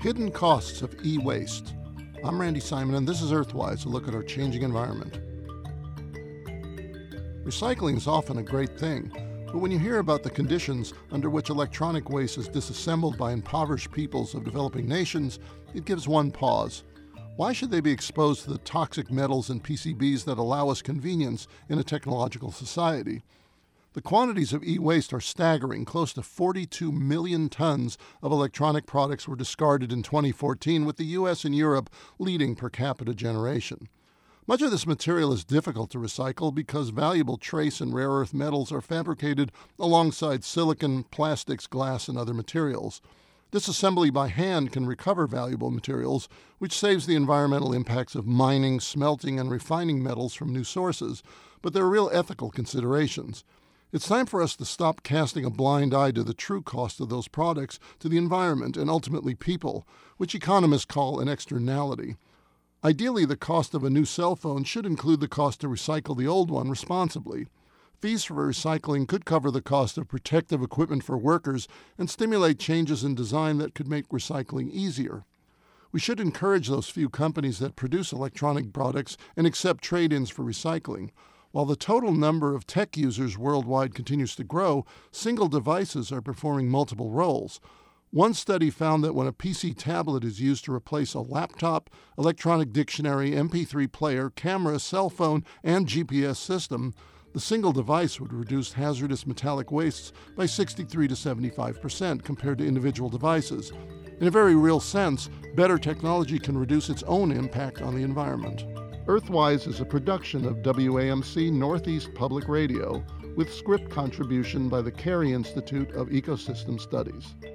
Hidden costs of e-waste. I'm Randy Simon, and this is Earthwise, a look at our changing environment. Recycling is often a great thing, but when you hear about the conditions under which electronic waste is disassembled by impoverished peoples of developing nations, it gives one pause. Why should they be exposed to the toxic metals and PCBs that allow us convenience in a technological society? The quantities of e-waste are staggering. Close to 42 million tons of electronic products were discarded in 2014, with the U.S. and Europe leading per capita generation. Much of this material is difficult to recycle because valuable trace and rare earth metals are fabricated alongside silicon, plastics, glass, and other materials. Disassembly by hand can recover valuable materials, which saves the environmental impacts of mining, smelting, and refining metals from new sources, but there are real ethical considerations. It's time for us to stop casting a blind eye to the true cost of those products to the environment and ultimately people, which economists call an externality. Ideally, the cost of a new cell phone should include the cost to recycle the old one responsibly. Fees for recycling could cover the cost of protective equipment for workers and stimulate changes in design that could make recycling easier. We should encourage those few companies that produce electronic products and accept trade-ins for recycling. While the total number of tech users worldwide continues to grow, single devices are performing multiple roles. One study found that when a PC tablet is used to replace a laptop, electronic dictionary, MP3 player, camera, cell phone, and GPS system, the single device would reduce hazardous metallic wastes by 63 to 75% compared to individual devices. In a very real sense, better technology can reduce its own impact on the environment. Earthwise is a production of WAMC Northeast Public Radio with script contribution by the Carey Institute of Ecosystem Studies.